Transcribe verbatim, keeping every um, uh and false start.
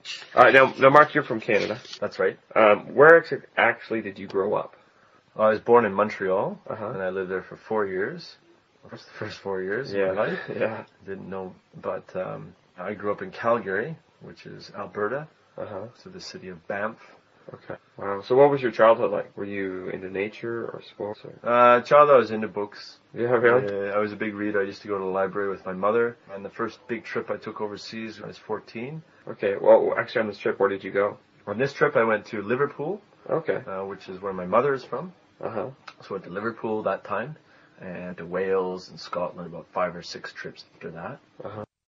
Uh, now, now, Mark, you're from Canada. That's right. Um, where ex- actually did you grow up? Well, I was born in Montreal, Uh-huh. and I lived there for four years. The first four years Yeah. of my life. Yeah. Didn't know, but um, I grew up in Calgary, which is Alberta, Uh-huh. so the city of Banff. Okay. Wow. So what was your childhood like? Were you into nature or sports? Or? Uh, child, I was into books. Yeah, really? Uh, I was a big reader. I used to go to the library with my mother. And the first big trip I took overseas when I was fourteen. Okay. Well, actually, on this trip, where did you go? On this trip, I went to Liverpool, Okay. uh, which is where my mother is from. Uh-huh. So I went to Liverpool that time, and to Wales and Scotland about five or six trips after that. Uh-huh.